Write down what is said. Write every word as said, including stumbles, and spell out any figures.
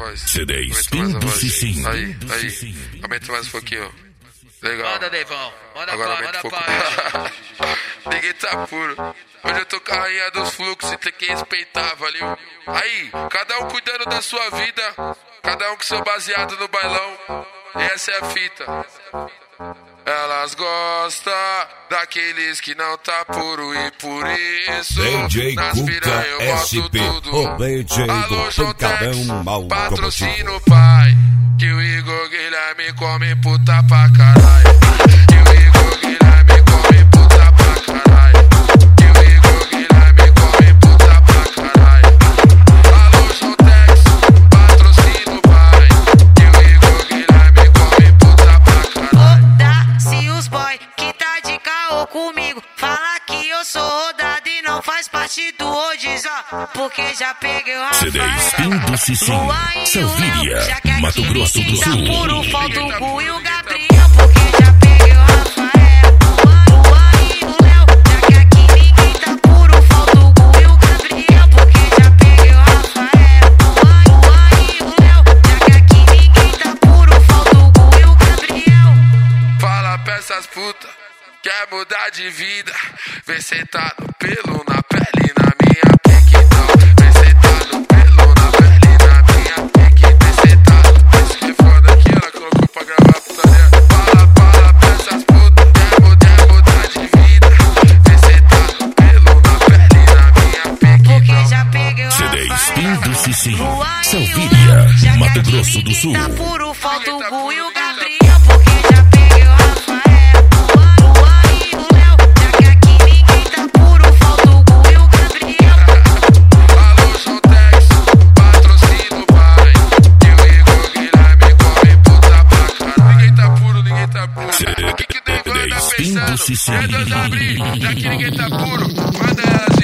voz. C D Aumenta mais a do voz. Cicinho. Aí, aí. Aumenta mais um pouquinho. Legal. Manda, Deivão. Manda Agora pra, aumenta um manda pouco. pra. Ninguém tá puro. Hoje eu tô com a rainha dos fluxos e tem que respeitar, valeu? Aí, cada um cuidando da sua vida. Cada um com seu baseado no bailão. E essa é a fita. Elas gostam daqueles que não tá puro e por isso D J nas Cuca piranha eu boto S P, tudo. o D J Alô, do João Tex, Pancadão Mal patrocina o pai. Que o Igor Guilherme come puta pra caralho. Que o Igor Guilherme come puta pra caralho. Que o Igor Guilherme come puta pra caralho. Alô, João Tex, patrocina o pai. Que o Igor Guilherme come puta pra caralho. Foda-se os boy que tá de caô comigo. Fala que eu sou rodado e não faz parte do Odis, ó. Porque já peguei o C D Rafael, do Cicinho, Luan e o Salvíria, Léo. Já que Mato aqui Grosso do ninguém tá Sul. puro, falta o Gu e o Gabriel. Porque já peguei o Rafael, Luan e o Léo. Já que aqui ninguém tá puro, falta o Gu e o Gabriel. Porque já peguei o Rafael, Luan e o Léo. Já que aqui ninguém tá puro, falta o Gu e o Gabriel. Fala pra essas putas, quer mudar de vida. Vem sentar no pelo, na pele, na minha pique, então. Vem sentar no pelo, na pele, na minha pique. Vem sentar no pelo, isso que é foda aqui, ela colocou pra gravar a putaria. Fala, fala pra essas putas, quer mudar, mudar de vida. Vem sentar no pelo, na pele, na minha pique, Porque então. já peguei o C D Rafael, do Cicinho, Luan e o Salvíria, Léo. Já que Mato aqui Grosso do ninguém Sul. tá puro, falta o Gu e o Gabriel. Porque já peguei o Rafael, Luan e o Léo. Já que aqui ninguém tá puro, falta o Gu e o Gabriel. Alô, João Tex, patrocina o pai. Que o Igor Guilherme come puta pra caralho. Ninguém tá puro, ninguém tá puro. O que que o Deivão anda C D do pensando? Cicinho. É dois abrir, daqui ninguém tá puro. Manda elas